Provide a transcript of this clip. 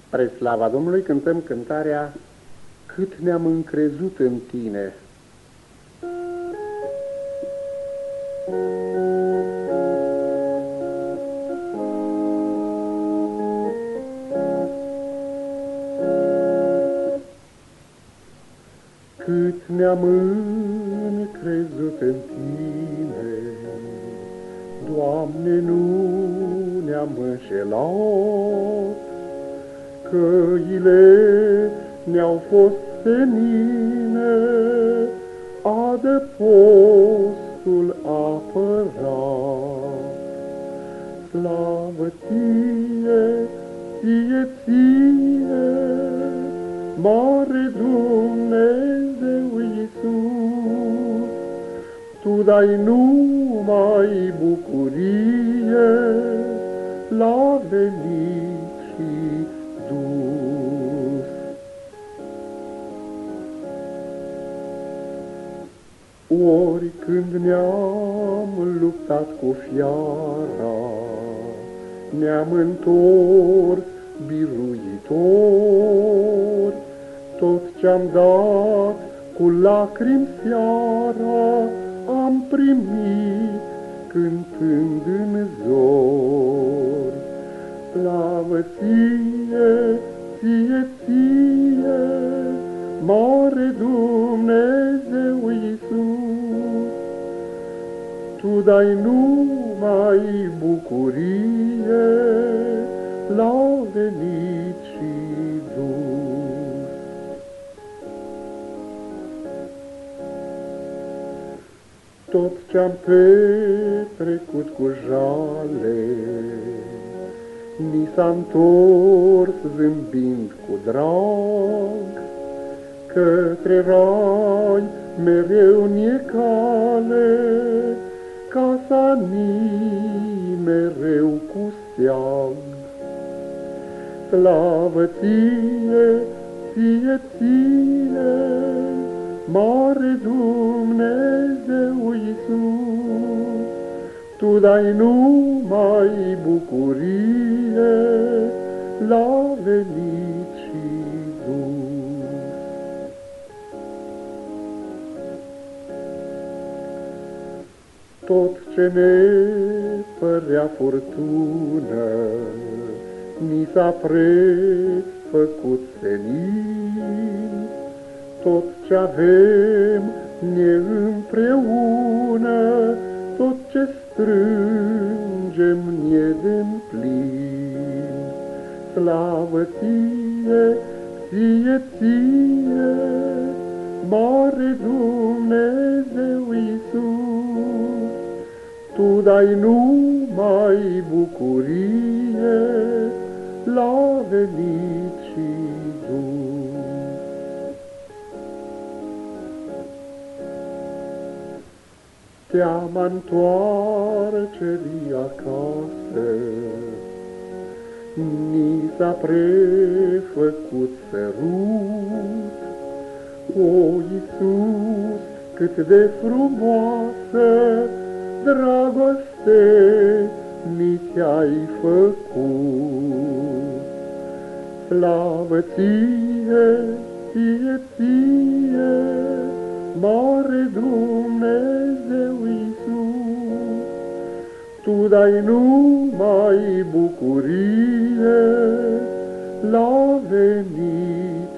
Spre slava Domnului cântăm cântarea Cât ne-am încrezut în Tine. Cât ne-am încrezut în Tine, Doamne, nu ne-am înșelat, căile ne-au fost senine, adăpostul apărat. Slavă Ție, Ție, Ție, mare Dumnezeu Iisus, Tu dai numai bucurie la venit și dus. Oricând ne-am luptat cu fiara, ne-am întors biruitor, tot ce-am dat cu lacrimi seara, am primit cântând în zor. Slavă Ție, Ție, Ție, mare Dumnezeu Iisus, Tu dai numai bucurie la venit și dus. Tot ce-am petrecut cu jale, ni s-a întors zâmbind cu drag, către rai mereu ne cale, casa ni mereu cu steag. Slavă Ție, Ție, Ție, mare Dumnezeu Iisus, Tu dai numai bucurie la venit și dus. Tot ce ne părea furtună, ni s-a prefăcut senin. Tot ce avem ne împreună, tot ce strângem ne de-n plin. Slavă Ție, Ție, Ție, mare Dumnezeu Iisus, Tu dai numai bucurie la venit și dus. Teama întoarcerii acasă ni s-a prefăcut sărut. O, Iisus, cât de frumoasă dragoste mi ți-ai făcut. Slavă Ție, Ție, Ție, mare Dumnezeu Iisus, Tu dai numai bucurie la venit